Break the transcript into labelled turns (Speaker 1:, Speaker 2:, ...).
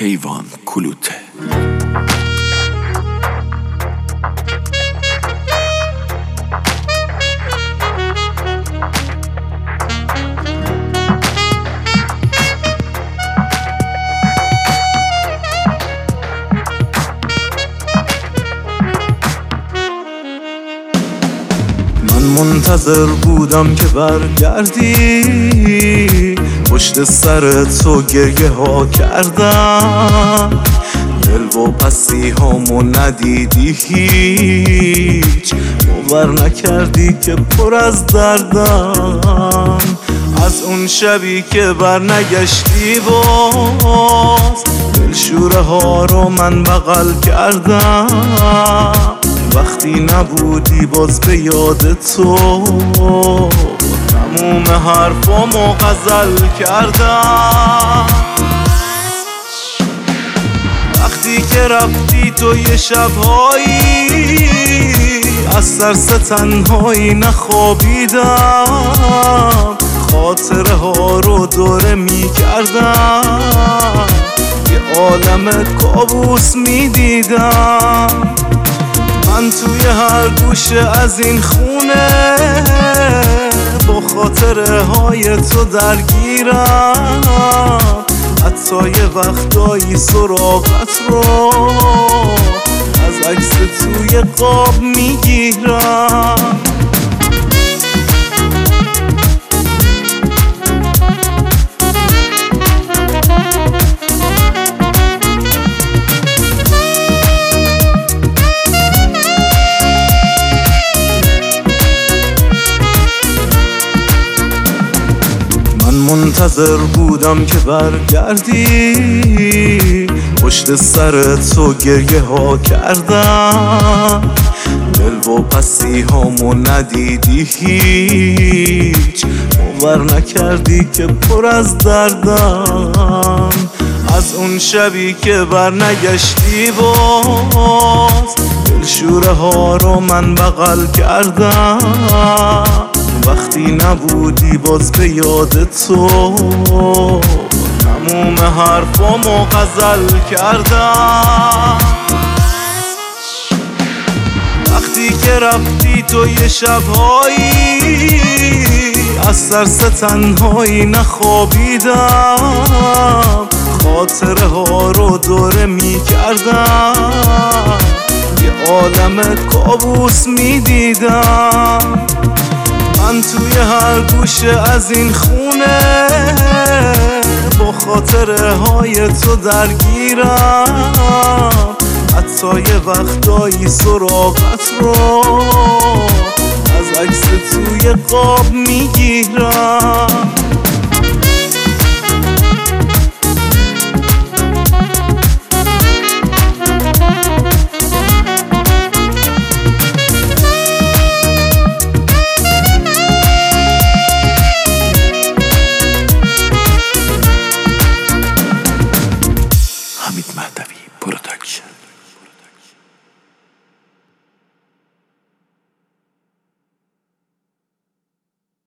Speaker 1: کیوان کلوته.
Speaker 2: منتظر بودم که برگردی، پشت سر تو گریه ها کردم، دل و پسی هامو ندیدی هیچ، باور نکردی که پر از دردم. از اون شبی که برنگشتی باز، دلشوره ها رو من بغل کردم، وقتی نبودی باز به یاد تو تموم حرفامو غزل کردم. وقتی که رفتی تو یه شبهایی، از ترس تنهایی نخوابیدم، خاطره ها رو دوره می کردم، یه عالم کابوس می دیدم. من توی هر گوشه از این خونه با خاطره های تو درگیرم، حتی یه وقتایی سراغت رو از عکس توی قاب میگیرم. منتظر بودم که برگردی، پشت سر تو گریه ها کردم، دل و پسی هامو ندیدی هیچ، باور نکردی که پر از دردم. از اون شبی که برنگشتی باز، دلشوره ها رو من بغل کردم، وقتی نبودی باز به یاد تو تموم حرفامو غزل کردم. وقتی که رفتی تو یه شبهایی، از ترس تنهایی نخوابیدم، خاطره ها رو دوره می کردم، یه عالم کابوس می دیدم. من توی هر گوشه از این خونه با خاطره های تو درگیرم، حتی یه وقتایی سراغت رو از عکس توی قاب میگیرم.